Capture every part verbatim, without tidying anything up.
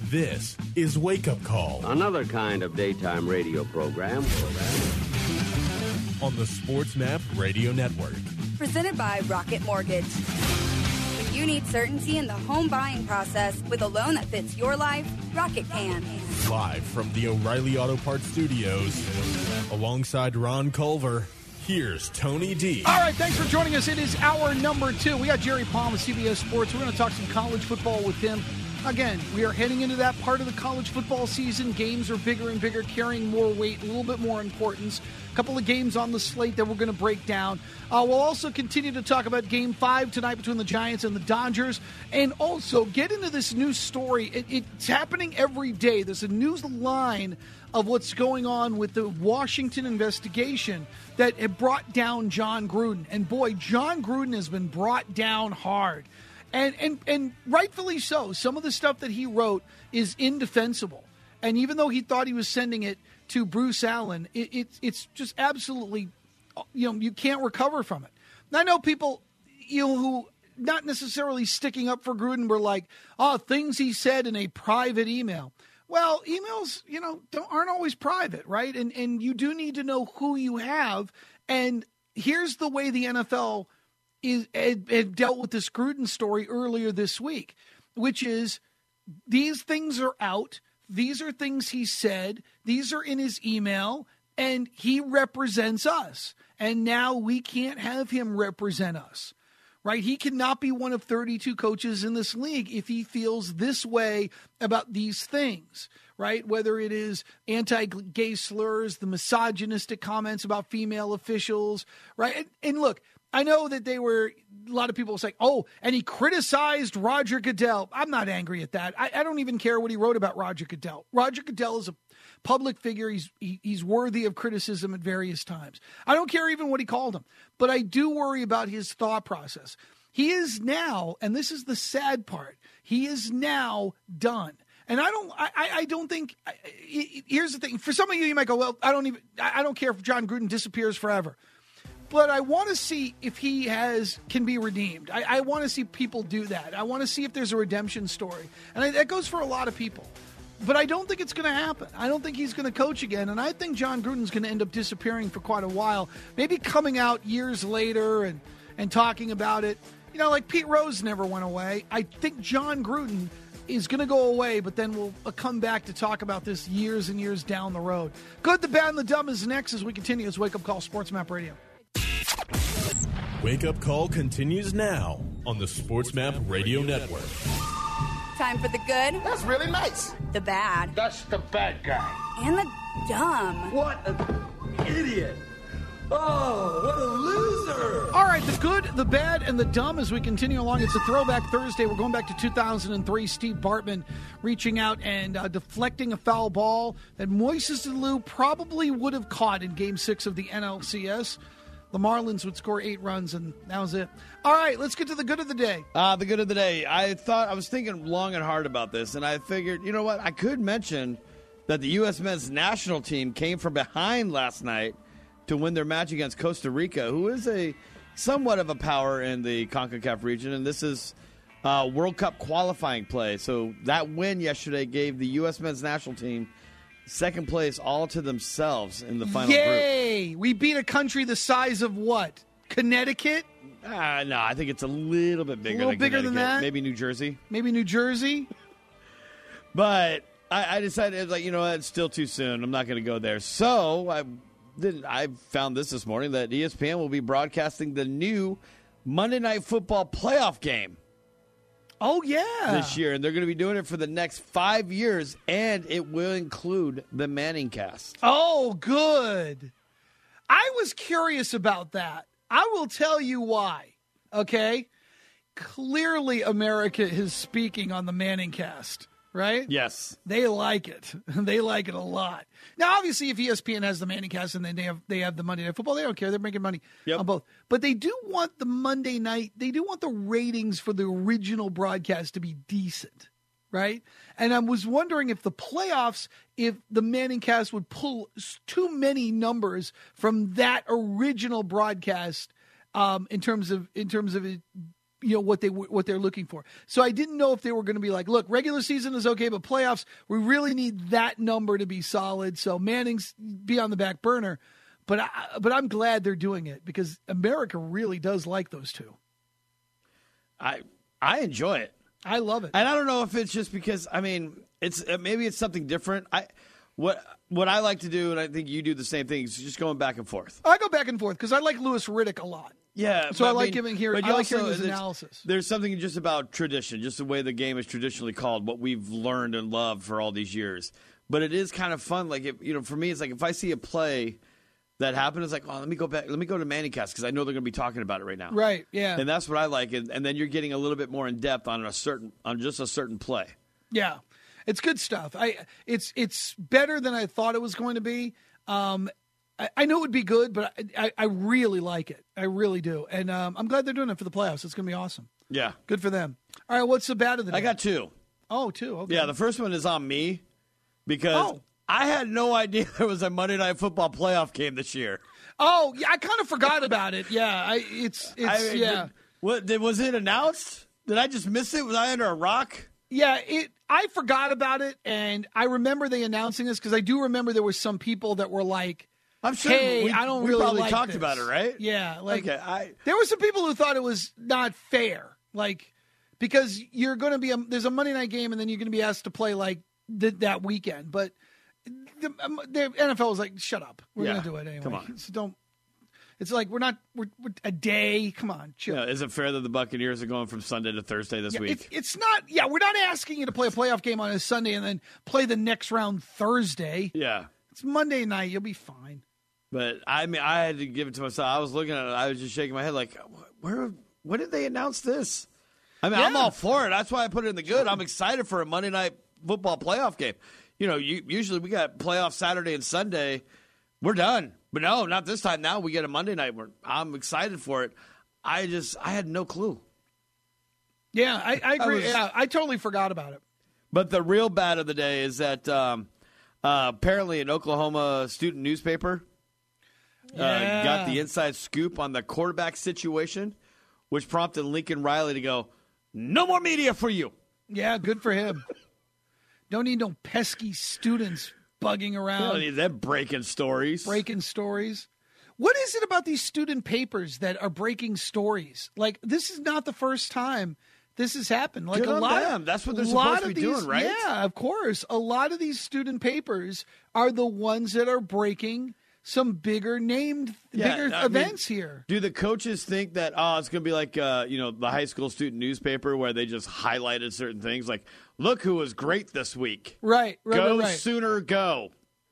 This is Wake Up Call. Another kind of daytime radio program. On the SportsMap Radio Network. Presented by Rocket Mortgage. When you need certainty in the home buying process with a loan that fits your life, Rocket can. Live from the O'Reilly Auto Parts Studios, alongside Ron Culver, here's Tony D. All right, thanks for joining us. It is hour number two. We got Jerry Palm with C B S Sports. We're going to talk some college football with him. Again, we are heading into that part of the college football season. Games are bigger and bigger, carrying more weight, a little bit more importance. A couple of games on the slate that we're going to break down. Uh, we'll also continue to talk about Game five tonight between the Giants and the Dodgers, and also get into this new story. It, it's happening every day. There's a news line of what's going on with the Washington investigation that had brought down John Gruden. And boy, John Gruden has been brought down hard. And, and and rightfully so. Some of the stuff that he wrote is indefensible. And even though he thought he was sending it to Bruce Allen, it, it, it's just absolutely, you know, you can't recover from it. And I know people, you know, who not necessarily sticking up for Gruden were like, oh, things he said in a private email. Well, emails, you know, don't, aren't always private, right? And and you do need to know who you have. And here's the way the N F L is had, had dealt with this Gruden story earlier this week, which is these things are out. These are things he said. These are in his email, and he represents us. And now we can't have him represent us, right? He cannot be one of thirty-two coaches in this league if he feels this way about these things, right? Whether it is anti-gay slurs, the misogynistic comments about female officials, right? And, and look, I know that they were, a lot of people were saying, oh, and he criticized Roger Goodell. I'm not angry at that. I, I don't even care what he wrote about Roger Goodell. Roger Goodell is a public figure. He's he, he's worthy of criticism at various times. I don't care even what he called him, but I do worry about his thought process. He is now, and this is the sad part, he is now done. And I don't, I, I don't think. I, here's the thing: for some of you, you might go, "Well, I don't even, I don't care if John Gruden disappears forever." But I want to see if he has can be redeemed. I, I want to see people do that. I want to see if there's a redemption story, and I, that goes for a lot of people. But I don't think it's going to happen. I don't think he's going to coach again, and I think John Gruden's going to end up disappearing for quite a while. Maybe coming out years later and and talking about it. You know, like Pete Rose never went away. I think John Gruden is going to go away, but then we'll uh, come back to talk about this years and years down the road. Good, the bad, and the dumb is next as we continue as Wake Up Call SportsMap Radio. Wake Up Call continues now on the SportsMap Radio Network. Time for the good. That's really nice. The bad. That's the bad guy. And the dumb. What an idiot. Oh, what a loser. All right, the good, the bad, and the dumb as we continue along. It's a Throwback Thursday. We're going back to two thousand three. Steve Bartman reaching out and uh, deflecting a foul ball that Moises Alou probably would have caught in Game six of the N L C S. The Marlins would score eight runs, and that was it. All right, let's get to the good of the day. Uh, the good of the day. I thought I was thinking long and hard about this, and I figured, you know what? I could mention that the U S men's national team came from behind last night to win their match against Costa Rica, who is a somewhat of a power in the CONCACAF region, and this is uh, World Cup qualifying play. So that win yesterday gave the U S men's national team second place all to themselves in the final Yay! group. Yay! We beat a country the size of what? Connecticut? Uh, no, I think it's a little bit bigger. A little than bigger than that? Maybe New Jersey. Maybe New Jersey? But I, I decided, like, you know what, it's still too soon. I'm not going to go there. So I did. I found this this morning that E S P N will be broadcasting the new Monday Night Football playoff game. Oh, yeah. This year, and they're going to be doing it for the next five years, and it will include the Manning cast. Oh, good. I was curious about that. I will tell you why, okay? Clearly, America is speaking on the Manning cast, right? Yes. They like it. They like it a lot. Now, obviously, if E S P N has the Manning cast and then they have they have the Monday Night Football, they don't care. They're making money yep. on both. But they do want the Monday night, they do want the ratings for the original broadcast to be decent, right? And I was wondering if the playoffs, if the Manning cast would pull too many numbers from that original broadcast um, in terms of in terms of it you know, what they what they're looking for. So I didn't know if they were going to be like, look, regular season is okay, but playoffs, we really need that number to be solid. So Manning's be on the back burner. But I, but I'm glad they're doing it because America really does like those two. I I enjoy it. I love it. And I don't know if it's just because, I mean, it's maybe it's something different. I what what I like to do, and I think you do the same thing, is just going back and forth. I go back and forth because I like Louis Riddick a lot. Yeah. So I, I like mean, giving here. But I like also, hearing his there's, analysis. There's something just about tradition, just the way the game is traditionally called, what we've learned and loved for all these years. But it is kind of fun. Like, if, you know, for me, it's like if I see a play that happened, it's like, oh, let me go back. Let me go to ManningCast because I know they're going to be talking about it right now. Right. Yeah. And that's what I like. And, and then you're getting a little bit more in depth on a certain, on just a certain play. Yeah, it's good stuff. I it's it's better than I thought it was going to be. Um, I, I knew it would be good, but I, I, I really like it. I really do, and um, I'm glad they're doing it for the playoffs. It's going to be awesome. Yeah, good for them. All right, what's the bad of the day? I got two. Oh, two. Okay. Yeah, the first one is on me because oh. I had no idea there was a Monday Night Football playoff game this year. Oh, yeah, I kind of forgot about it. Yeah, I, it's it's I mean, yeah. Did, what did, was it announced? Did I just miss it? Was I under a rock? Yeah, it. I forgot about it, and I remember they announcing this because I do remember there were some people that were like, "I'm sure hey, we, I don't we really probably like talked this. about it, right?" Yeah, like okay, I, there were some people who thought it was not fair, like because you're going to be a, there's a Monday night game, and then you're going to be asked to play like th- that weekend, but the, um, the N F L was like, "Shut up, we're Yeah, going to do it anyway." come on. So don't. It's like we're not we're, we're a day. Come on, chill. yeah, is it fair that the Buccaneers are going from Sunday to Thursday this Yeah, week? It's, it's not. Yeah, we're not asking you to play a playoff game on a Sunday and then play the next round Thursday. Yeah, it's Monday night. You'll be fine. but I mean, I had to give it to myself. I was looking at it. I was just shaking my head, like, where? When did they announce this? I mean, Yeah. I'm all for it. That's why I put it in the good. I'm excited for a Monday Night Football playoff game. You know, you, usually we got playoff Saturday and Sunday. We're done. But no, not this time. Now we get a Monday night. We're, I'm excited for it. I just, I had no clue. Yeah, I, I agree. I was- yeah, I totally forgot about it. But the real bad of the day is that um, uh, apparently an Oklahoma student newspaper uh, Yeah. got the inside scoop on the quarterback situation, which prompted Lincoln Riley to go, no more media for you. Yeah, good for him. Don't need no pesky students bugging I don't around, need them breaking stories. breaking stories. What is it about these student papers that are breaking stories? Like, this is not the first time this has happened. Like Good a on lot, them. That's what they're a lot supposed to of be these- doing, right? Yeah, of course. A lot of these student papers are the ones that are breaking some bigger named, Yeah, bigger I mean, events here. Do the coaches think that, oh, it's going to be like, uh, you know, the high school student newspaper where they just highlighted certain things? Like, look who was great this week. Right, right, Go right, right. Sooner, go.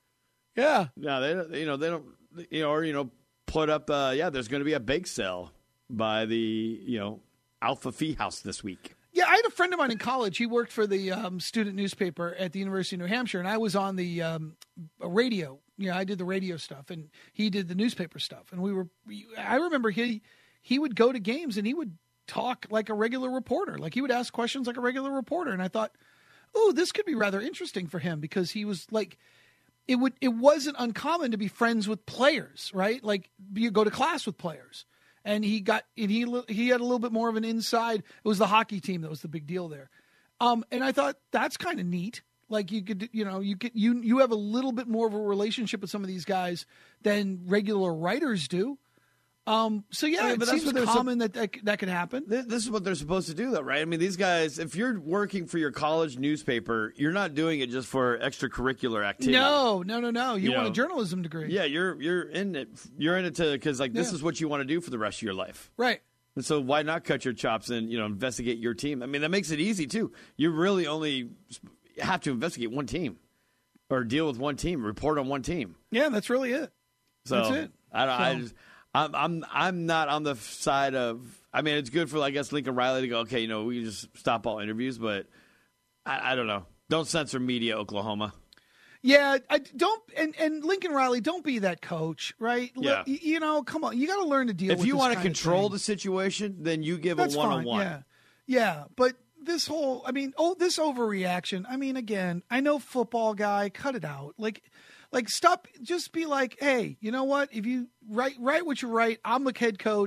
Yeah. No, they don't, you know, they don't, you know, or, you know, put up, uh, yeah, there's going to be a bake sale by the, you know, Alpha Phi House this week. Yeah, I had a friend of mine in college. He worked for the um, student newspaper at the University of New Hampshire, and I was on the um, radio. You know, I did the radio stuff, and he did the newspaper stuff. And we were, I remember he he would go to games, and he would talk like a regular reporter. Like, he would ask questions like a regular reporter. And I thought, oh, this could be rather interesting for him because he was like, it would it wasn't uncommon to be friends with players, right? Like, you go to class with players. And he got, and he he had a little bit more of an inside. It was the hockey team that was the big deal there. Um, and I thought that's kind of neat. Like, you could, you know, you could, you you have a little bit more of a relationship with some of these guys than regular writers do. Um, so yeah, I mean, it but that's seems what they're common that, that that could happen. Th- This is what they're supposed to do, though, right? I mean, these guys, if you're working for your college newspaper, you're not doing it just for extracurricular activity. No, no, no, no. You, You want know, a journalism degree, Yeah, you're you're in it. You're in it to because like this Yeah. is what you want to do for the rest of your life. right? And so why not cut your chops and, you know, investigate your team? I mean, that makes it easy too. You really only have to investigate one team or deal with one team, report on one team. Yeah, that's really it. So That's it. I don't. I So- just, I'm I'm I'm not on the side of. I mean, it's good for I guess Lincoln Riley to go. Okay, you know, we can just stop all interviews, but I, I don't know. Don't censor media, Oklahoma. Yeah, I don't. And, and Lincoln Riley, don't be that coach, right? Yeah. Let- you know, come on, you got to learn to deal. If with you this want to kind of control thing. the situation, then you give That's a one on fine. one. Yeah, yeah, but this whole, I mean, oh, this overreaction. I mean, again, I know football guy, cut it out. Like, like stop. Just be like, hey, you know what? If you write write what you write, I'm the head coach.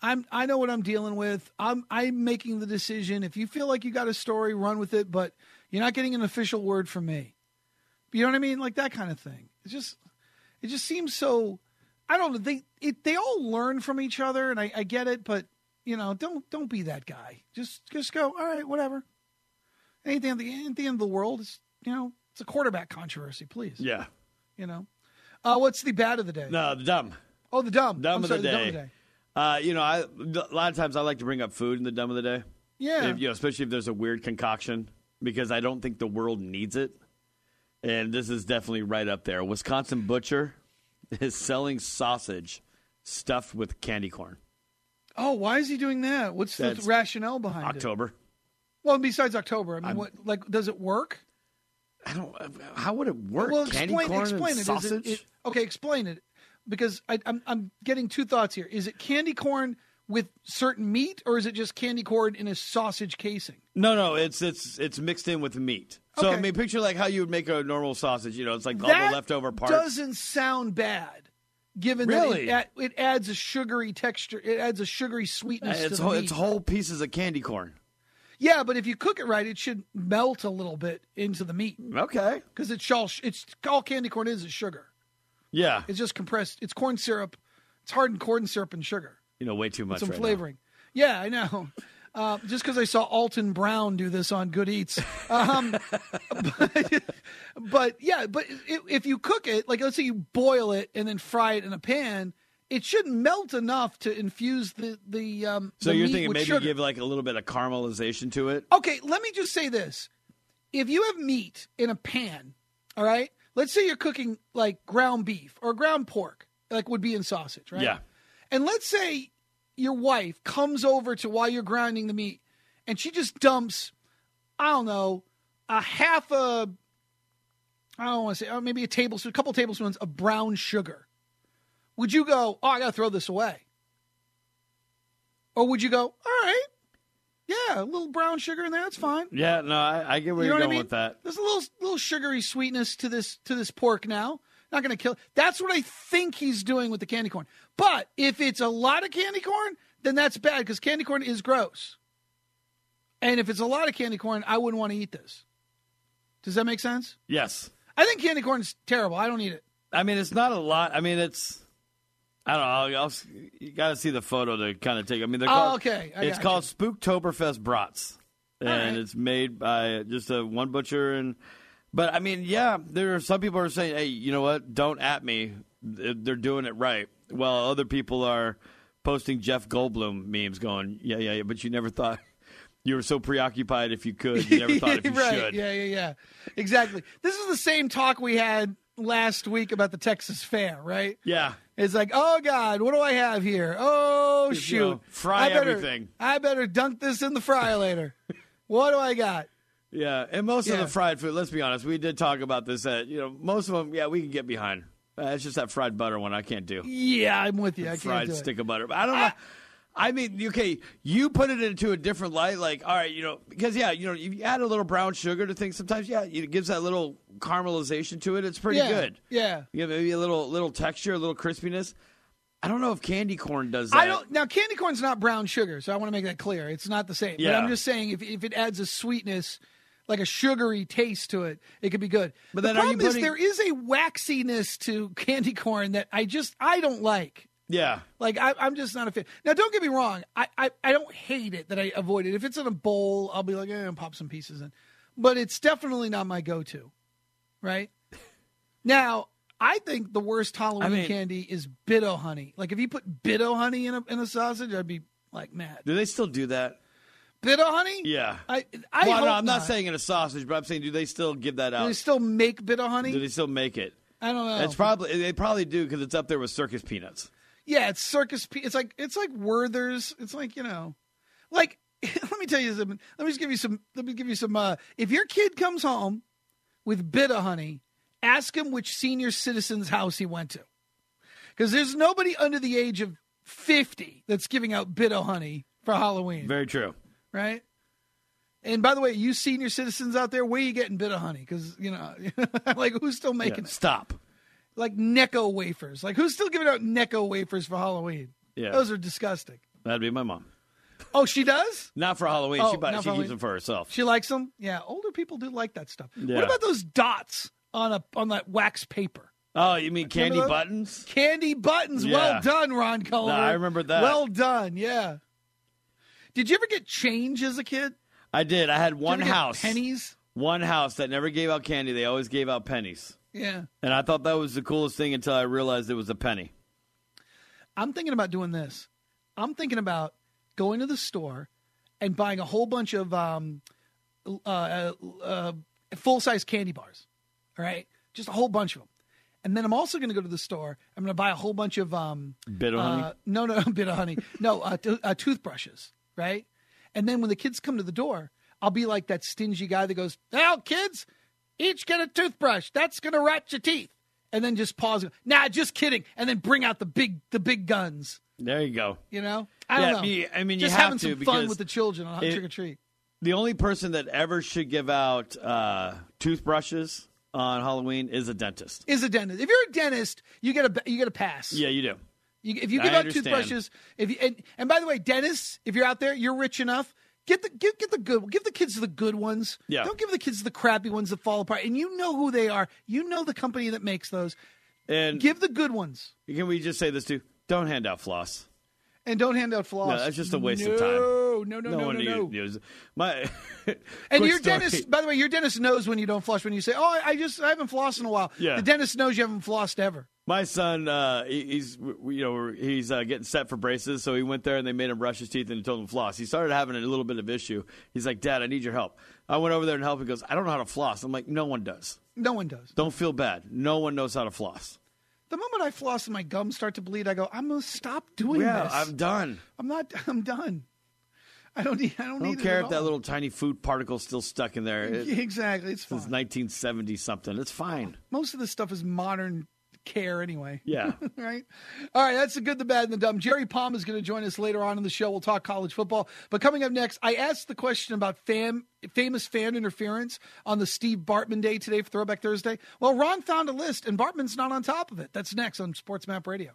I'm I know what I'm dealing with. I'm I'm making the decision. If you feel like you got a story, run with it, but you're not getting an official word from me. You know what I mean? Like that kind of thing. It's just it just seems so I don't know. They it, they all learn from each other, and I, I get it, but you know, don't don't be that guy. Just just go, all right, whatever. Anything at the, at the end of the world, it's you know, it's a quarterback controversy, please. Yeah. You know. Uh, what's the bad of the day? No, the dumb. Oh, the dumb. Dumb, I'm of, sorry, the the day. dumb of the day. Uh, you know, I, a lot of times I like to bring up food in the dumb of the day. Yeah. If, you know, especially if there's a weird concoction, because I don't think the world needs it. And this is definitely right up there. Wisconsin Butcher is selling sausage stuffed with candy corn. Oh, why is he doing that? What's the That's rationale behind October. it? Well, besides October, I mean, I'm- what like does it work? I don't. How would it work? Well, candy explain, corn explain and it. sausage? Is it, it. Okay, explain it. Because I, I'm I'm getting two thoughts here. Is it candy corn with certain meat, or is it just candy corn in a sausage casing? No, no, it's it's it's mixed in with meat. So Okay. I mean, picture like how you would make a normal sausage. You know, it's like all That the leftover parts. doesn't sound bad, given Really? that it, it adds a sugary texture. It adds a sugary sweetness it's to the whole, meat. it's whole pieces of candy corn. Yeah, but if you cook it right, it should melt a little bit into the meat Okay. because it's all it's all candy corn is is sugar. Yeah. It's just compressed. It's corn syrup. It's hardened corn syrup and sugar. You know, way too much. Some right flavoring. Yeah, I know. Uh, just because I saw Alton Brown do this on Good Eats. Um, but, but yeah, but if, if you cook it, like let's say you boil it and then fry it in a pan, it shouldn't melt enough to infuse the the. Um, So the you're meat thinking with maybe sugar. give like a little bit of caramelization to it? Okay, let me just say this: if you have meat in a pan, all right. Let's say you're cooking like ground beef or ground pork, like would be in sausage, right? Yeah. And let's say your wife comes over to while you're grinding the meat and she just dumps, I don't know, a half a, I don't want to say, or maybe a tablespoon, a couple tablespoons of brown sugar. Would you go, oh, I got to throw this away? Or would you go, all right, yeah, a little brown sugar in there, that's fine. Yeah, no, I, I get where You know you're what I going mean? with that. There's a little little sugary sweetness to this to this pork now. Not going to kill. That's what I think he's doing with the candy corn. But if it's a lot of candy corn, then that's bad because candy corn is gross. And if it's a lot of candy corn, I wouldn't want to eat this. Does that make sense? Yes. I think candy corn is terrible. I don't eat it. I mean, it's not a lot. I mean, it's. I don't know. I'll, you got to see the photo to kind of take. I mean, they're Oh, called, okay. I It's got called Spooktoberfest Brats, and right. it's made by just a one butcher. And but I mean, yeah, there are some people are saying, "Hey, you know what? Don't at me. They're doing it right." While other people are posting Jeff Goldblum memes, going, "Yeah, yeah, yeah," but you never thought. You were so preoccupied if you could. You never thought if you right. should. Yeah, yeah, yeah. Exactly. This is the same talk we had last week about the Texas Fair, right? Yeah. It's like, oh, God, what do I have here? Oh, You shoot. know, fry I better, everything. I better dunk this in the fryer later. What do I got? Yeah, and most Yeah. of the fried food, let's be honest, we did talk about this. That you know, most of them, yeah, we can get behind. Uh, it's just that fried butter one I can't do. Yeah, I'm with you. I can't fried do stick it. of butter. But I don't know. I mean, okay, you put it into a different light. Like, all right, you know, because yeah, you know, if you add a little brown sugar to things, sometimes yeah, it gives that little caramelization to it. It's pretty Yeah, good. yeah. You have maybe a little little texture, a little crispiness. I don't know if candy corn does that. I don't now. Candy corn's not brown sugar, so I want to make that clear. It's not the same. But Yeah. I'm just saying, if if it adds a sweetness, like a sugary taste to it, it could be good. But the then are you problem is putting- there is a waxiness to candy corn that I just I don't like. Yeah. Like I, I'm just not a fan. Now, don't get me wrong. I, I, I don't hate it that I avoid it. If it's in a bowl, I'll be like, eh, I'll pop some pieces in. But it's definitely not my go-to. Right now, I think the worst Halloween I mean- candy is Bitto honey. Like if you put Bitto honey in a in a sausage, I'd be like mad. Do they still do that? Bitto honey? Yeah. I, I well, hope no, I'm not not saying in a sausage, but I'm saying, do they still give that Do out? they still make Bitto honey? Do they still make it? I don't know. It's probably they probably do because it's up there with circus peanuts. Yeah, it's circus. Pe- it's like it's like Werther's. It's like you know, like let me tell you something. Let me just give you some. Let me give you some. Uh, if your kid comes home with Bitto honey, ask him which senior citizen's house he went to, because there's nobody under the age of fifty that's giving out Bitto honey for Halloween, Very true. right? And by the way, you senior citizens out there, where are you getting Bitto honey? Because you know, like who's still making Yeah, it? stop. Like Necco wafers. Like who's still giving out Necco wafers for Halloween? Yeah. Those are disgusting. That'd be my mom. Oh, she does? Not for Halloween. Oh, she buys, not she for keeps Halloween. them for herself. She likes them? Yeah, older people do like that stuff. Yeah. What about those dots on a on that wax paper? Oh, you mean candy those? buttons? Candy buttons. Yeah. Well done, Ron Culver. No, I remember that. Well done, yeah. Did you ever get change as a kid? I did. I had one Did you ever get house. pennies? One house that never gave out candy. They always gave out pennies. Yeah. And I thought that was the coolest thing until I realized it was a penny. I'm thinking about doing this. I'm thinking about going to the store and buying a whole bunch of um, uh, uh, full-size candy bars, all right? Just a whole bunch of them. And then I'm also going to go to the store. I'm going to buy a whole bunch of um, Bit of uh, honey? No, no, bit of honey. No, uh, t- uh, toothbrushes, right? And then when the kids come to the door, I'll be like that stingy guy that goes, "Now, kids, each get a toothbrush. That's going to rot your teeth." And then just pause. Nah, just kidding. And then bring out the big, the big guns. There you go. You know, I don't Yeah, know. I mean- I mean, you just have having to some because fun with the children on it- trick or treat. The only person that ever should give out uh, toothbrushes on Halloween is a dentist. Is a dentist. If you're a dentist, you get a you get a pass. Yeah, you do. You, if you I give out understand. toothbrushes, if you and, and by the way, dentists, if you're out there, you're rich enough. Get the give, get the good. Give the kids the good ones. Yeah. Don't give the kids the crappy ones that fall apart. And you know who they are. You know the company that makes those. And Give the good ones. can we just say this too? Don't hand out floss. And don't hand out floss. No, that's just a waste no, of time. No, no, no, one no, no. uses- My And quick your story. dentist, by the way, your dentist knows when you don't floss. When you say, "Oh, I I just I haven't flossed in a while," Yeah. the dentist knows you haven't flossed ever. My son, uh, he- he's you know he's uh, getting set for braces, so he went there and they made him brush his teeth and told him to floss. He started having a little bit of issue. He's like, "Dad, I need your help." I went over there and helped. He goes, "I don't know how to floss." I'm like, "No one does. No one does. Don't feel bad. No one knows how to floss." The moment I floss and my gums start to bleed, I go, "I'm gonna stop doing Yeah, this. I'm done. I'm not. I'm done. I don't need. I don't I need don't it care at if that all." little tiny food particle's still stuck in there. It, Yeah, exactly. It's Since fine. nineteen seventy something. It's fine. Most of this stuff is modern care anyway. Yeah. Right? All right, that's the good, the bad, and the dumb. Jerry Palm is going to join us later on in the show. We'll talk college football. But coming up next, I asked the question about fam, famous fan interference on the Steve Bartman Day today for Throwback Thursday. Well, Ron found a list, and Bartman's not on top of it. That's next on Sports Map Radio.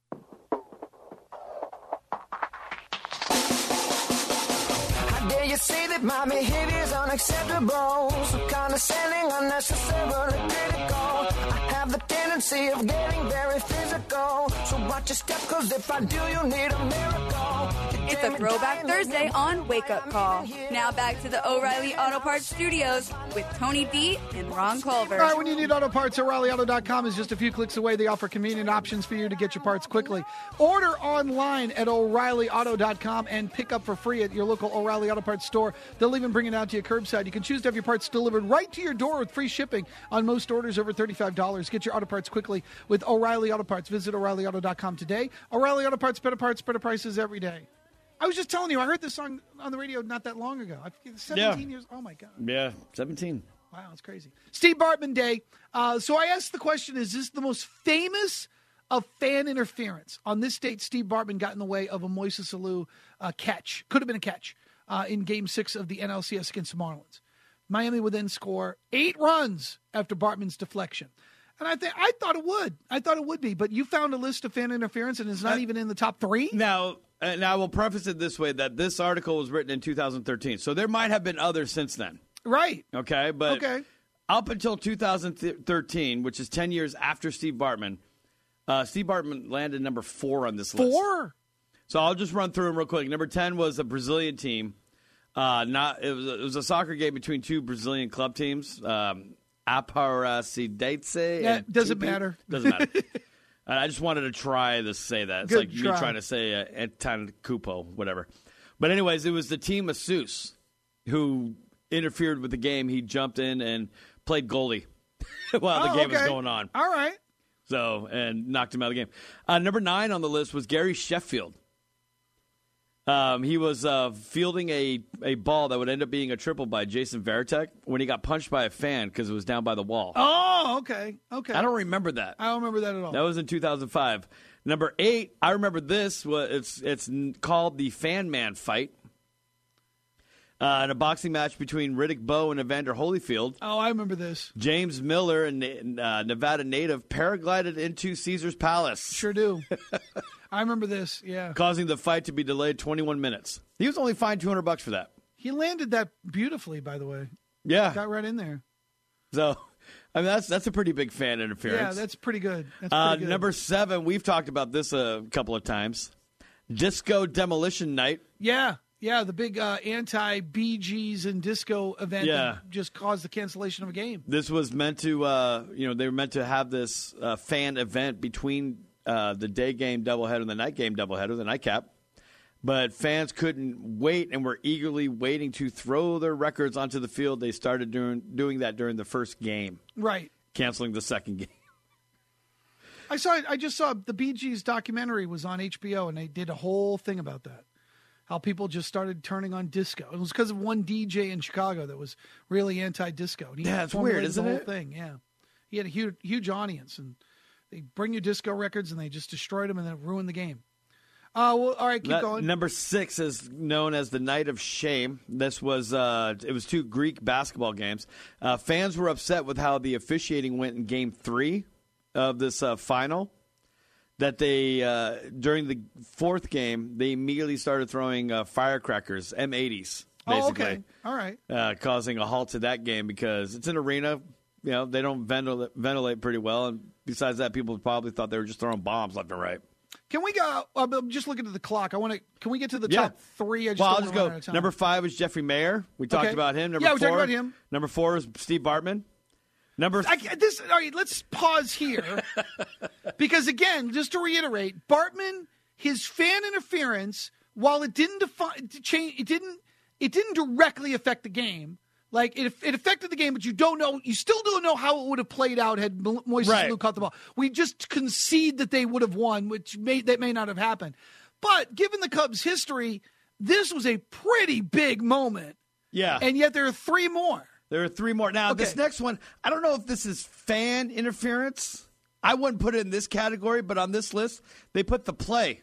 How dare you say that my behavior is unacceptable? So condescending, unnecessarily critical. I have the tendency of getting very physical. So watch your step, cause if I do, you need a miracle. It's a Throwback Thursday on Wake Up Call. Now back to the O'Reilly Auto Parts Studios with Tony D and Ron Culver. All right, when you need auto parts, O'Reilly Auto dot com is just a few clicks away. They offer convenient options for you to get your parts quickly. Order online at O'Reilly Auto dot com and pick up for free at your local O'Reilly Auto Parts store. They'll even bring it out to you curbside. You can choose to have your parts delivered right to your door with free shipping on most orders over thirty-five dollars. Get your auto parts quickly with O'Reilly Auto Parts. Visit O'Reilly Auto dot com today. O'Reilly Auto Parts, better parts, better prices every day. I was just telling you, I heard this song on the radio not that long ago. I forget, seventeen Yeah. years. Oh, my God. Yeah, seventeen. Wow, it's crazy. Steve Bartman Day. Uh, so I asked the question, is this the most famous of fan interference? On this date, Steve Bartman got in the way of a Moises Alou uh, catch. Could have been a catch uh, in Game six of the N L C S against the Marlins. Miami would then score eight runs after Bartman's deflection. And I think I thought it would. I thought it would be. But you found a list of fan interference, and it's not Uh, even in the top three? Now, and I will preface it this way, that this article was written in two thousand thirteen. So there might have been others since then. Right. Okay, but Okay. up until two thousand thirteen, which is ten years after Steve Bartman, uh, Steve Bartman landed number four on this list. Four? So I'll just run through them real quick. Number ten was a Brazilian team. Uh, not it was, a, it was a soccer game between two Brazilian club teams, um, Aparecidense. Yeah, and doesn't Tupi. matter. Doesn't matter. Uh, I just wanted to try to say that. It's Good like try. me trying to say uh, Anton Cupo, whatever. But anyways, it was the team of Seuss who interfered with the game. He jumped in and played goalie while the Oh, game was okay. going on. All right. So, and knocked him out of the game. Uh, number nine on the list was Gary Sheffield. Um, he was uh, fielding a, a ball that would end up being a triple by Jason Varitek when he got punched by a fan because it was down by the wall. Oh, okay. Okay. I don't remember that. I don't remember that at all. That was in two thousand five. Number eight, I remember this. Was it's it's called the Fan Man fight. Uh, in a boxing match between Riddick Bowe and Evander Holyfield. Oh, I remember this. James Miller, a uh, Nevada native, paraglided into Caesar's Palace. Sure do. I remember this, yeah. causing the fight to be delayed twenty-one minutes. He was only fined two hundred bucks for that. He landed that beautifully, by the way. Yeah. Got right in there. So, I mean, that's that's a pretty big fan interference. Yeah, that's pretty good. That's pretty uh, good. Number seven, we've talked about this a couple of times. Disco Demolition Night. Yeah, yeah, the big uh, anti-Bee Gees and disco event Yeah. that just caused the cancellation of a game. This was meant to, uh, you know, they were meant to have this uh, fan event between uh, the day game doubleheader and the night game doubleheader, the nightcap. But fans couldn't wait and were eagerly waiting to throw their records onto the field. They started doing doing that during the first game, Right. canceling the second game. I saw. I just saw the Bee Gees documentary was on H B O, and they did a whole thing about that. How people just started turning on disco. It was because of one D J in Chicago that was really anti-disco. And he Yeah, it's formulated weird, isn't the whole it? thing. Yeah, he had a huge, huge audience, and they bring you disco records, and they just destroyed them, and then ruined the game. Uh, well, all right, keep That- going. Number six is known as the Night of Shame. This was uh, it was two Greek basketball games. Uh, fans were upset with how the officiating went in Game Three of this uh, final. That they uh, during the fourth game they immediately started throwing uh, firecrackers, M eighties, basically, Oh, okay. All right. uh, causing a halt to that game because it's an arena. You know they don't ventilate, ventilate pretty well, and besides that, people probably thought they were just throwing bombs left and right. Can we go? Uh, I'm just looking at the clock. I want to. Can we get to the Yeah. top three? I just Well, I'll don't just wanna go. run out of time. Number five is Jeffrey Mayer. We talked Okay. about him. Number Yeah, we four, talked about him. Number four is Steve Bartman. Number I, this. All right, let's pause here because again, just to reiterate, Bartman, his fan interference, while it didn't define, change, it didn't, it didn't directly affect the game. Like it, it affected the game, but you don't know, you still don't know how it would have played out had Moises Right. Alou caught the ball. We just concede that they would have won, which may that may not have happened. But given the Cubs' history, this was a pretty big moment, yeah, and yet there are three more. there are three more. Now, Okay. this next one, I don't know if this is fan interference. I wouldn't put it in this category, but on this list, they put the play,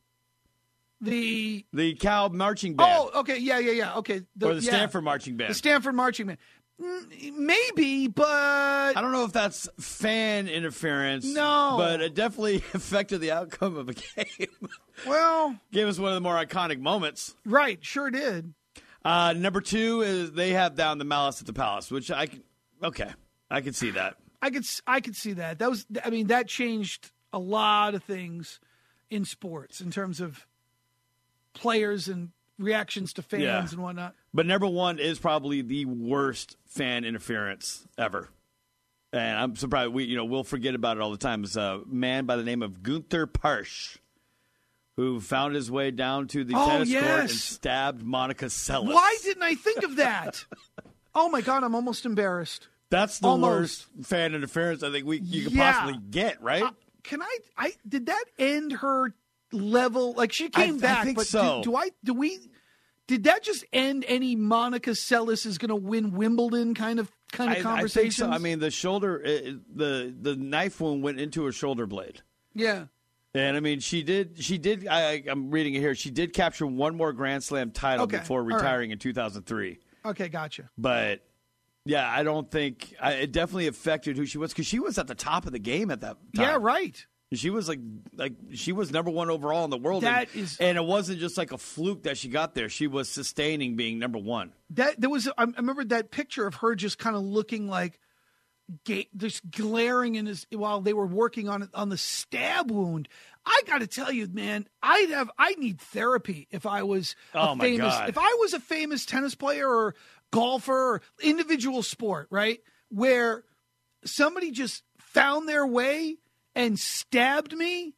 The the Cal marching band, Oh, okay, yeah, yeah, yeah. Okay, or the yeah. Stanford marching band. The Stanford marching band. Mm, Maybe, but I don't know if that's fan interference. No. but it definitely affected the outcome of a game. well, Gave us one of the more iconic moments. right, sure did. Uh, number two is they have down the Malice at the Palace, which I can, okay, I can see that. I could, s- I could see that. That was, I mean, that changed a lot of things in sports in terms of players and reactions to fans Yeah. and whatnot. But number one is probably the worst fan interference ever. And I'm surprised we, you know, we'll forget about it all the time. It's a man by the name of Gunther Parsch who found his way down to the Oh, tennis court and yes. stabbed Monica Seles. Why didn't I think of that? Oh my God, I'm almost embarrassed. That's the Almost. worst fan interference I think we you could Yeah. possibly get, right? Uh, can I? I did that end her level? Like she came I back, think but so. do, do I? Do we? Did that just end any Monica Seles is going to win Wimbledon kind of kind of I, I think conversations? so. I mean, the shoulder, it, the the knife wound went into her shoulder blade. yeah. And I mean, she did. She did. I, I'm reading it here. She did capture one more Grand Slam title Okay, before all right. retiring in two thousand three. Okay, gotcha. But yeah, I don't think I, it definitely affected who she was because she was at the top of the game at that time. Yeah, right. She was like, like she was number one overall in the world. That and, is- and it wasn't just like a fluke that she got there. She was sustaining being number one. That there was. I remember that picture of her just kind of looking like, ga- just glaring in his while they were working on it on the stab wound. I got to tell you, man, I'd have I need therapy if I was Oh, a my famous God. if I was a famous tennis player or golfer or individual sport, right? Where somebody just found their way and stabbed me,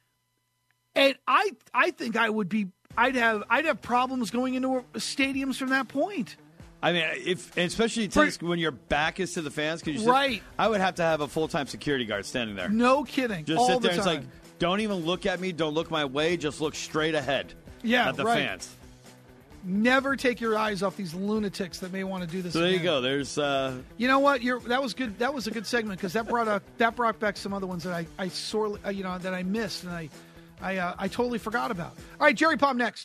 and I I think I would be I'd have I'd have problems going into stadiums from that point. I mean, if especially tennis, when your back is to the fans, because Right. I would have to have a full time security guard standing there. No kidding. Just all sit there the and time. it's like, don't even look at me, don't look my way, just look straight ahead. Yeah, at the right. fans. Never take your eyes off these lunatics that may want to do this. So there you again. go. There's uh, You know what? You're that was good. That was a good segment because that brought a, that brought back some other ones that I I sorely uh, you know that I missed and I I uh, I totally forgot about. All right, Jerry Palm next.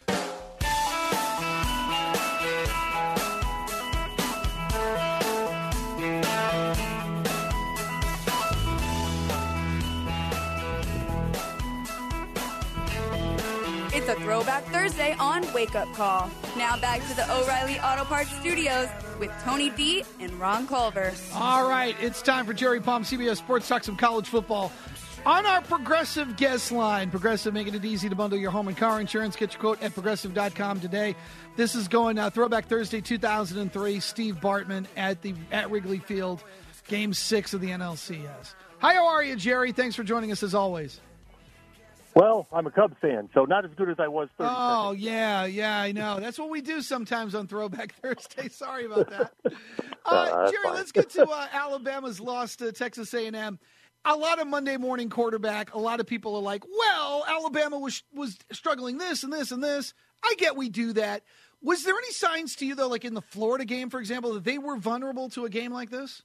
It's a Throwback Thursday on Wake Up Call. Now back to the O'Reilly Auto Parts Studios with Tony D and Ron Culver. All right, it's time for Jerry Palm, C B S Sports, talk some college football. On our Progressive guest line, Progressive making it easy to bundle your home and car insurance. Get your quote at progressive dot com today. This is going uh, Throwback Thursday two thousand three, Steve Bartman at the at Wrigley Field, Game six of the N L C S. Hi, how are you, Jerry? Thanks for joining us as always. Well, I'm a Cubs fan, so not as good as I was thirty Oh, seconds. yeah, yeah, I know. That's what we do sometimes on Throwback Thursday. Sorry about that. Uh, Uh, Jerry, fine. let's get to uh, Alabama's loss to Texas A and M. A lot of Monday morning quarterback. A lot of people are like, well, Alabama was was struggling this and this and this. I get we do that. Was there any signs to you, though, like in the Florida game, for example, that they were vulnerable to a game like this?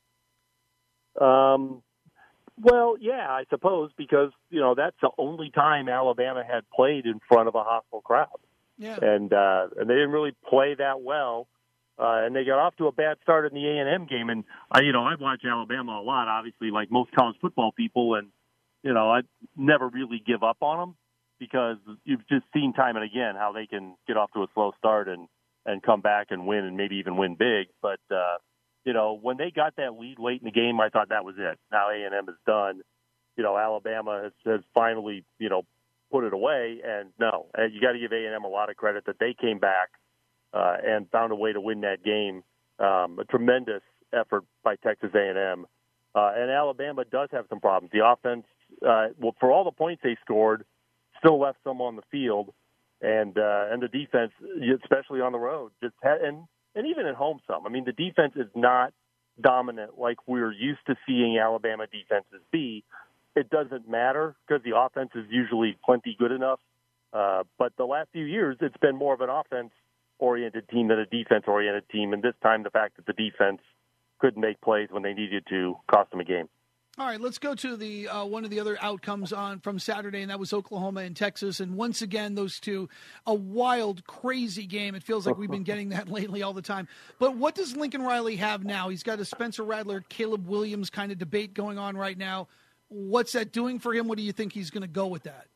Um, well, yeah, I suppose, because, you know, that's the only time Alabama had played in front of a hostile crowd. Yeah. And, uh, and they didn't really play that well. Uh, and they got off to a bad start in the A and M game. And, I, you know, I watch Alabama a lot, obviously, like most college football people. And, you know, I never really give up on them because you've just seen time and again how they can get off to a slow start and, and come back and win and maybe even win big. But, uh, you know, when they got that lead late in the game, I thought that was it. Now A and M is done. You know, Alabama has, has finally, you know, put it away. And, no, you got to give A and M a lot of credit that they came back Uh, and found a way to win that game. Um, a tremendous effort by Texas A and M. Uh, and Alabama does have some problems. The offense, uh, well, for all the points they scored, still left some on the field. And uh, and the defense, especially on the road, just had, and, and even at home some. I mean, the defense is not dominant like we're used to seeing Alabama defenses be. It doesn't matter because the offense is usually plenty good enough. Uh, but the last few years, it's been more of an offense oriented team than a defense-oriented team, and this time the fact that the defense couldn't make plays when they needed to cost them a game. All right, let's go to the uh, one of the other outcomes on from Saturday, and that was Oklahoma and Texas. And once again, those two, a wild, crazy game. It feels like we've been getting that lately all the time. But what does Lincoln Riley have now? He's got a Spencer Rattler, Caleb Williams kind of debate going on right now. What's that doing for him? What do you think he's going to go with that?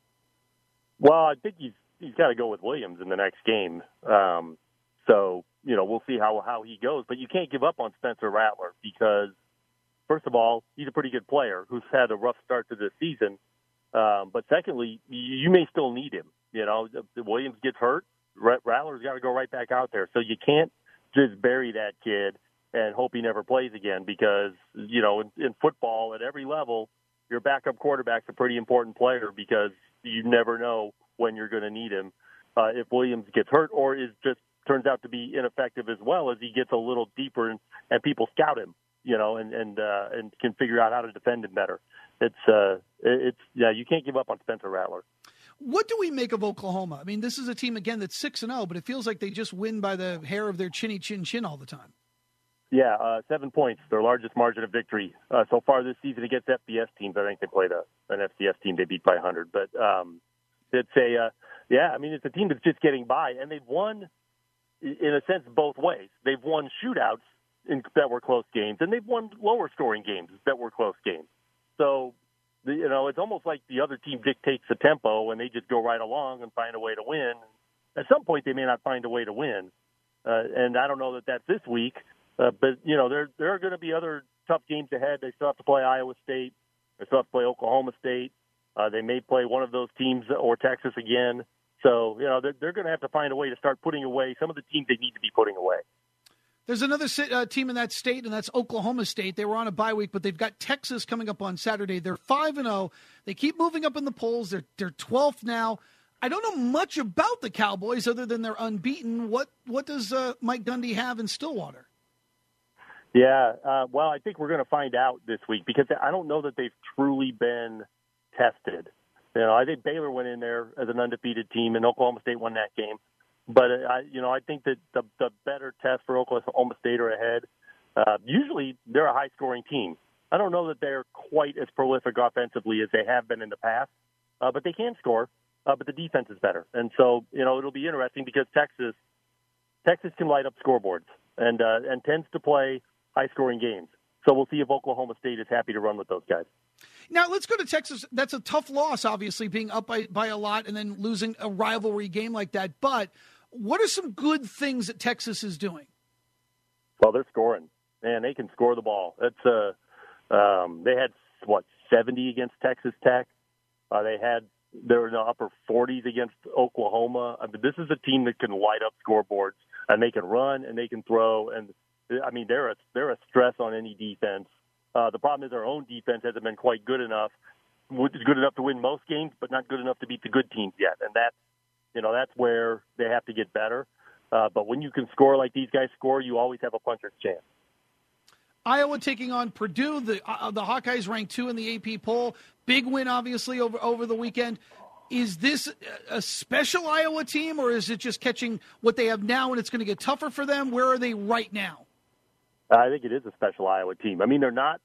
Well, I think he's he's got to go with Williams in the next game. Um, so, you know, we'll see how, how he goes. But you can't give up on Spencer Rattler because, first of all, he's a pretty good player who's had a rough start to the season. Um, but secondly, you, you may still need him. You know, if Williams gets hurt, Rattler's got to go right back out there. So you can't just bury that kid and hope he never plays again because, you know, in, in football at every level, your backup quarterback's a pretty important player because you never know when you're going to need him uh, if Williams gets hurt or is just turns out to be ineffective as well as he gets a little deeper and, and people scout him, you know, and and uh, and can figure out how to defend him better. It's uh, it's yeah, you can't give up on Spencer Rattler. What do we make of Oklahoma? I mean, this is a team again that's six and zero, but it feels like they just win by the hair of their chinny chin chin all the time. Yeah, uh, seven points, their largest margin of victory uh, so far this season against F B S teams. I think they played a, an F C S team they beat by one hundred, but. Um, It's a, uh, yeah, I mean, it's a team that's just getting by, and they've won, in a sense, both ways. They've won shootouts in, that were close games, and they've won lower-scoring games that were close games. So, the, you know, it's almost like the other team dictates the tempo, and they just go right along and find a way to win. At some point, they may not find a way to win, uh, and I don't know that that's this week, uh, but, you know, there, there are going to be other tough games ahead. They still have to play Iowa State. They still have to play Oklahoma State. Uh, they may play one of those teams or Texas again. So, you know, they're, they're going to have to find a way to start putting away some of the teams they need to be putting away. There's another uh, team in that state, and that's Oklahoma State. They were on a bye week, but they've got Texas coming up on Saturday. They're five and oh. They keep moving up in the polls. They're, they're twelfth now. I don't know much about the Cowboys other than they're unbeaten. What, what does uh, Mike Gundy have in Stillwater? Yeah, uh, well, I think we're going to find out this week because I don't know that they've truly been – tested. You know, I think Baylor went in there as an undefeated team, and Oklahoma State won that game. But I, you know, I think that the the better test for Oklahoma State are ahead. Uh, usually, they're a high-scoring team. I don't know that they're quite as prolific offensively as they have been in the past, uh, but they can score. Uh, but the defense is better, and so you know it'll be interesting because Texas, Texas can light up scoreboards and uh, and tends to play high-scoring games. So we'll see if Oklahoma State is happy to run with those guys. Now, let's go to Texas. That's a tough loss, obviously, being up by, by a lot and then losing a rivalry game like that. But what are some good things that Texas is doing? Well, they're scoring. Man, they can score the ball. It's uh, um, they had, what, seventy against Texas Tech. Uh, they had they were in the upper forties against Oklahoma. I mean, this is a team that can light up scoreboards, and they can run and they can throw. And I mean, they're a they're a stress on any defense. Uh, the problem is our own defense hasn't been quite good enough. It's good enough to win most games, but not good enough to beat the good teams yet. And that's you know that's where they have to get better. Uh, but when you can score like these guys score, you always have a puncher's chance. Iowa taking on Purdue. The uh, the Hawkeyes ranked two in the A P poll. Big win, obviously, over, over the weekend. Is this a special Iowa team, or is it just catching what they have now and it's going to get tougher for them? Where are they right now? I think it is a special Iowa team. I mean, they're not,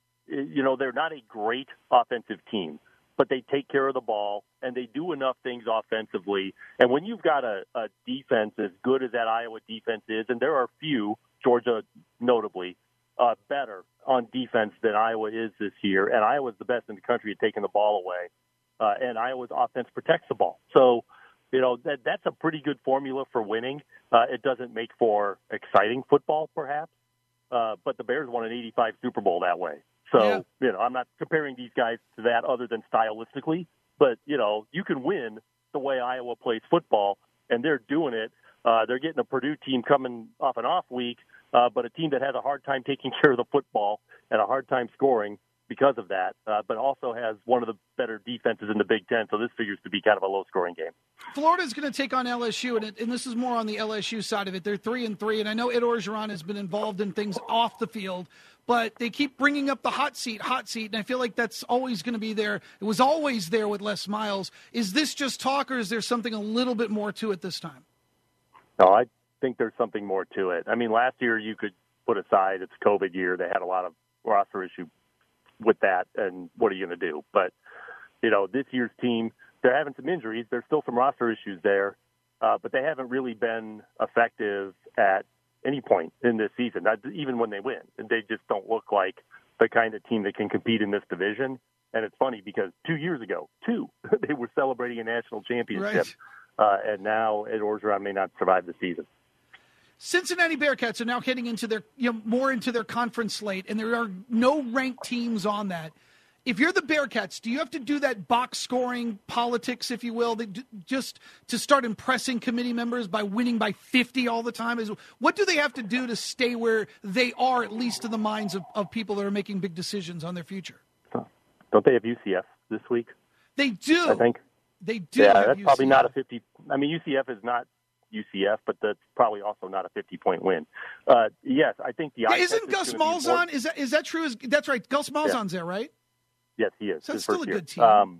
you know, they're not a great offensive team, but they take care of the ball and they do enough things offensively. And when you've got a, a defense as good as that Iowa defense is, and there are few, Georgia notably, Uh, better on defense than Iowa is this year, and Iowa's the best in the country at taking the ball away, uh, and Iowa's offense protects the ball. So, you know, that that's a pretty good formula for winning. Uh, it doesn't make for exciting football, perhaps, uh, but the Bears won an eighty-five Super Bowl that way. So, yeah. you know, I'm not comparing these guys to that other than stylistically, but, you know, you can win the way Iowa plays football, and they're doing it. Uh, they're getting a Purdue team coming off an off week, uh, but a team that has a hard time taking care of the football and a hard time scoring because of that, uh, but also has one of the better defenses in the Big Ten, so this figures to be kind of a low-scoring game. Florida's going to take on L S U, and, it, and this is more on the L S U side of it. They're three and three, and I know Ed Orgeron has been involved in things off the field, but they keep bringing up the hot seat, hot seat, and I feel like that's always going to be there. It was always there with Les Miles. Is this just talk, or is there something a little bit more to it this time? No, I think there's something more to it. I mean, last year you could put aside it's COVID year. They had a lot of roster issue with that, and what are you going to do? But, you know, this year's team, they're having some injuries. There's still some roster issues there, uh, but they haven't really been effective at any point in this season, not even when they win. And they just don't look like the kind of team that can compete in this division. And it's funny because two years ago, two, they were celebrating a national championship. Right. Uh, and now Ed Orgeron may not survive the season. Cincinnati Bearcats are now heading into their, you know, more into their conference slate, and there are no ranked teams on that. If you're the Bearcats, do you have to do that box scoring politics, if you will, that just to start impressing committee members by winning by fifty all the time? Is what do they have to do to stay where they are, at least in the minds of, of people that are making big decisions on their future? Don't they have U C F this week? They do. I think. They do. Yeah, have that's U C F. probably not a fifty. I mean, U C F is not U C F, but that's probably also not a fifty-point win. Uh, yes, I think the. Yeah, isn't Gus Malzahn? Is that is that true? Is, that's right. Gus Malzahn's yeah. there, right? Yes, he is. So that's still a year. good team. Um,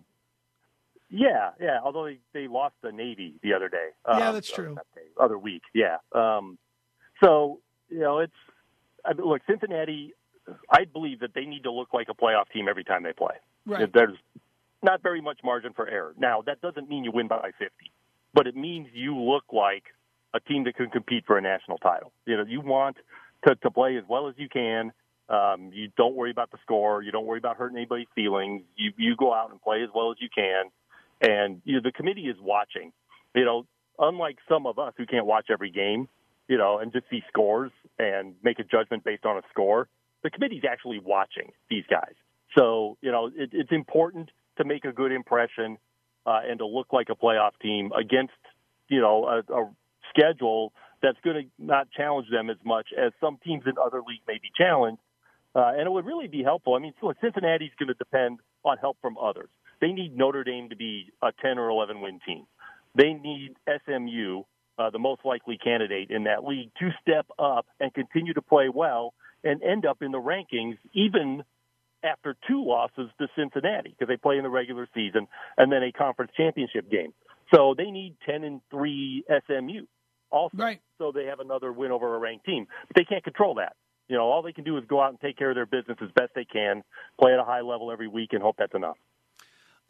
yeah, yeah. Although they, they lost the Navy the other day. Yeah, um, that's true. Day, other week, yeah. Um, so you know, it's I mean, look, Cincinnati. I believe that they need to look like a playoff team every time they play. Right. There's not very much margin for error. Now, that doesn't mean you win by fifty, but it means you look like a team that can compete for a national title. You know, you want to, to play as well as you can. Um, you don't worry about the score. You don't worry about hurting anybody's feelings. You you go out and play as well as you can. And you know, the committee is watching. You know, unlike some of us who can't watch every game, you know, and just see scores and make a judgment based on a score, the committee's actually watching these guys. So, you know, it, it's important to make a good impression uh, and to look like a playoff team against, you know, a, a schedule that's going to not challenge them as much as some teams in other leagues may be challenged. Uh, and it would really be helpful. I mean, so Cincinnati's going to depend on help from others. They need Notre Dame to be a ten or eleven win team. They need S M U, uh, the most likely candidate in that league, to step up and continue to play well and end up in the rankings, even after two losses to Cincinnati, because they play in the regular season and then a conference championship game. So they need ten and three S M U also, right. So they have another win over a ranked team. But they can't control that. You know, all they can do is go out and take care of their business as best they can, play at a high level every week, and hope that's enough.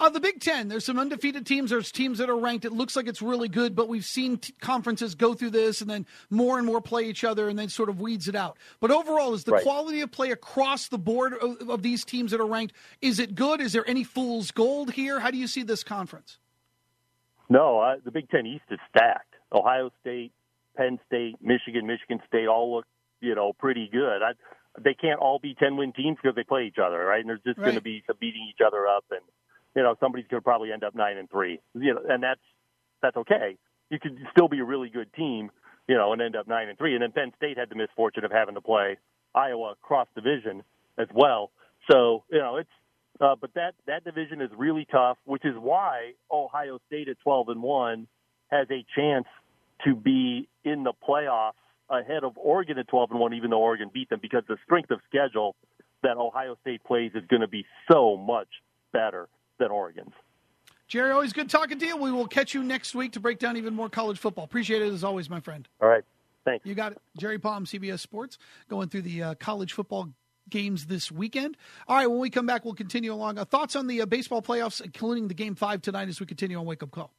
Uh, the Big Ten, there's some undefeated teams. There's teams that are ranked. It looks like it's really good, but we've seen t- conferences go through this and then more and more play each other and then sort of weeds it out. But overall, is the right. quality of play across the board of, of these teams that are ranked, is it good? Is there any fool's gold here? How do you see this conference? No, uh, the Big Ten East is stacked. Ohio State, Penn State, Michigan, Michigan State all look, you know, pretty good. I, they can't all be ten-win teams because they play each other, right? And there's just right. going to be some beating each other up and, you know, somebody's going to probably end up nine and three, you know, and that's that's okay. You could still be a really good team, you know, and end up nine and three. And then Penn State had the misfortune of having to play Iowa cross division as well. So you know, it's uh, but that that division is really tough, which is why Ohio State at twelve and one has a chance to be in the playoffs ahead of Oregon at twelve and one, even though Oregon beat them, because the strength of schedule that Ohio State plays is going to be so much better than Oregon's. Jerry, always good talking to you. We will catch you next week to break down even more college football. Appreciate it as always, my friend. All right. Thanks. You got it. Jerry Palm, C B S Sports, going through the uh, college football games this weekend. All right, when we come back, we'll continue along. Uh, thoughts on the uh, baseball playoffs, including the game five tonight as we continue on Wake Up Call.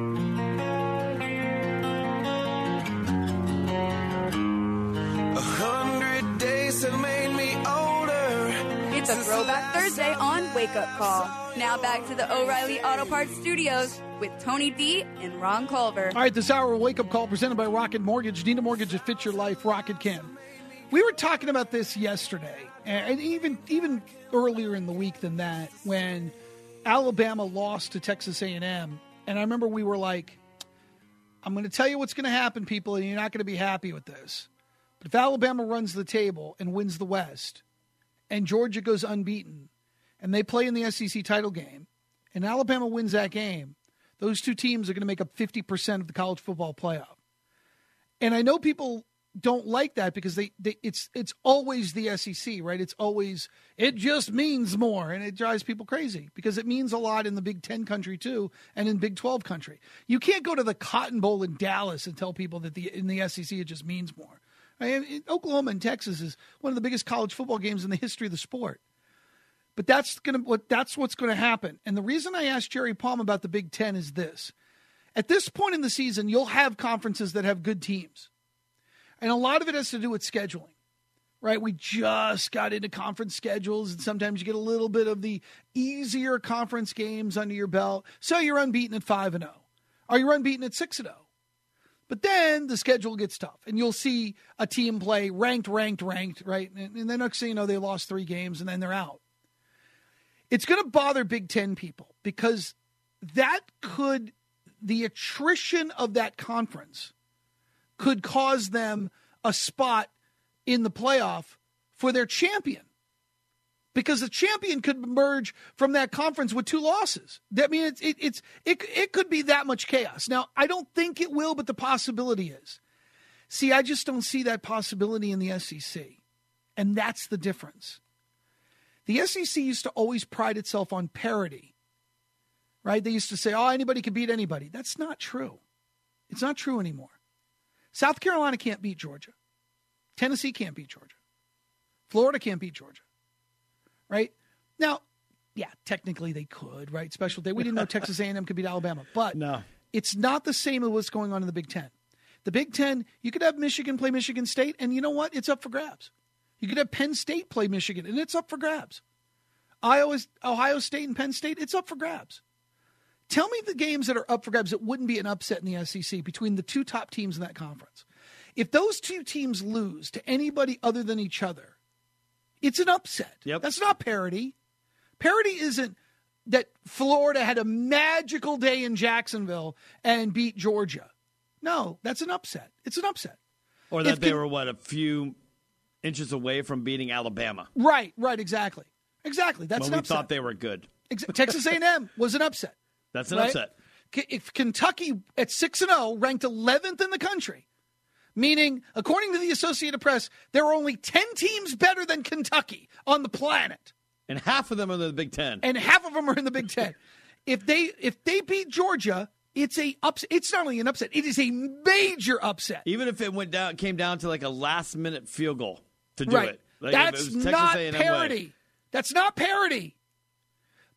A hundred days have made me older. It's a Throwback Thursday on Wake Up Call. Now back to the O'Reilly Auto Parts Studios with Tony D and Ron Culver. All right, this hour of Wake Up Call presented by Rocket Mortgage. Need a mortgage that fits your life, Rocket can. We were talking about this yesterday, and even even earlier in the week than that, when Alabama lost to Texas A and M. And I remember we were like, I'm going to tell you what's going to happen, people, and you're not going to be happy with this. But if Alabama runs the table and wins the West, and Georgia goes unbeaten, and they play in the S E C title game, and Alabama wins that game, those two teams are going to make up fifty percent of the college football playoff. And I know people don't like that because they, they it's it's always the S E C, right? It's always, it just means more, and it drives people crazy because it means a lot in the Big Ten country too, and in Big twelve country. You can't go to the Cotton Bowl in Dallas and tell people that the in the S E C it just means more. I mean, Oklahoma and Texas is one of the biggest college football games in the history of the sport. But that's gonna what that's what's going to happen. And the reason I asked Jerry Palm about the Big Ten is this: at this point in the season, you'll have conferences that have good teams. And a lot of it has to do with scheduling, right? We just got into conference schedules, and sometimes you get a little bit of the easier conference games under your belt. So you're unbeaten at five and oh. Or you're unbeaten at six and oh. But then the schedule gets tough, and you'll see a team play ranked, ranked, ranked, right? And, and then next thing you know, they lost three games, and then they're out. It's going to bother Big Ten people because that could, the attrition of that conference could cause them a spot in the playoff for their champion, because the champion could emerge from that conference with two losses. That means it's, it, it's, it, it could be that much chaos. Now, I don't think it will, but the possibility is. See, I just don't see that possibility in the S E C, and that's the difference. The S E C used to always pride itself on parity, right? They used to say, oh, anybody can beat anybody. That's not true. It's not true anymore. South Carolina can't beat Georgia. Tennessee can't beat Georgia. Florida can't beat Georgia, right? Now, yeah, technically they could, right? Special day. We didn't know Texas A and M could beat Alabama, but no. It's not the same as what's going on in the Big Ten. The Big Ten, you could have Michigan play Michigan State, and you know what? It's up for grabs. You could have Penn State play Michigan, and it's up for grabs. Iowa, Ohio State and Penn State, it's up for grabs. Tell me the games that are up for grabs that wouldn't be an upset in the S E C between the two top teams in that conference. If those two teams lose to anybody other than each other, it's an upset. Yep. That's not parity. Parity isn't that Florida had a magical day in Jacksonville and beat Georgia. No, that's an upset. It's an upset. Or that if they con- were, what, a few inches away from beating Alabama. Right, right, exactly. Exactly. That's when an we upset. thought they were good. Ex- Texas A and M was an upset. That's an right? upset. If Kentucky at six and oh ranked eleventh in the country, meaning, according to the Associated Press, there are only ten teams better than Kentucky on the planet. And half of them are in the Big Ten. And half of them are in the Big Ten. If they if they beat Georgia, it's a upset. It's not only an upset, it is a major upset. Even if it went down, came down to like a last minute field goal to do right. it. Like That's it was not A and M parity. way. That's not parity.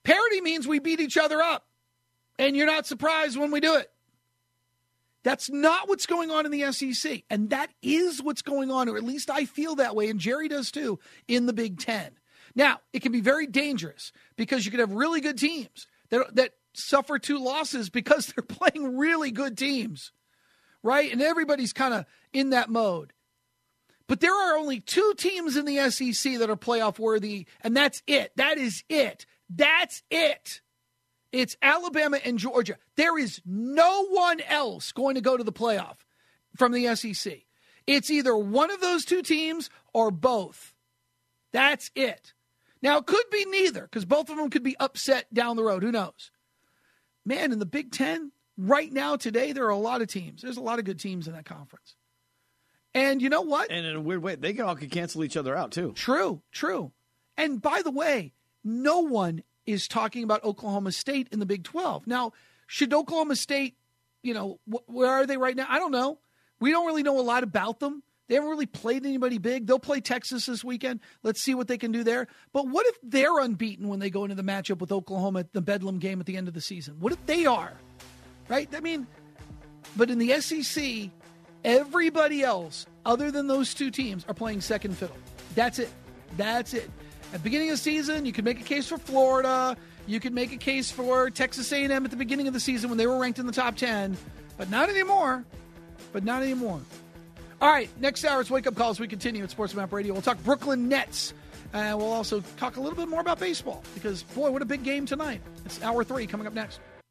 Parity means we beat each other up, and you're not surprised when we do it. That's not what's going on in the S E C, and that is what's going on, or at least I feel that way, and Jerry does too, in the Big Ten. Now, it can be very dangerous because you could have really good teams that, that suffer two losses because they're playing really good teams, right? And everybody's kind of in that mode. But there are only two teams in the S E C that are playoff worthy, and that's it. That is it. That's it. It's Alabama and Georgia. There is no one else going to go to the playoff from the S E C. It's either one of those two teams or both. That's it. Now, it could be neither, because both of them could be upset down the road. Who knows? Man, in the Big Ten, right now, today, there are a lot of teams. There's a lot of good teams in that conference. And you know what? And in a weird way, they all could cancel each other out, too. True, true. And by the way, no one is talking about Oklahoma State in the Big twelve. Now, should Oklahoma State, you know, wh- where are they right now? I don't know. We don't really know a lot about them. They haven't really played anybody big. They'll play Texas this weekend. Let's see what they can do there. But what if they're unbeaten when they go into the matchup with Oklahoma at the Bedlam game at the end of the season? What if they are? Right? I mean, but in the S E C, everybody else other than those two teams are playing second fiddle. That's it. That's it. At the beginning of the season, you could make a case for Florida. You could make a case for Texas A and M at the beginning of the season when they were ranked in the top ten. But not anymore. But not anymore. All right, next hour, it's Wake Up Calls. We continue at Sports Map Radio. We'll talk Brooklyn Nets. And we'll also talk a little bit more about baseball because, boy, what a big game tonight. It's hour three coming up next.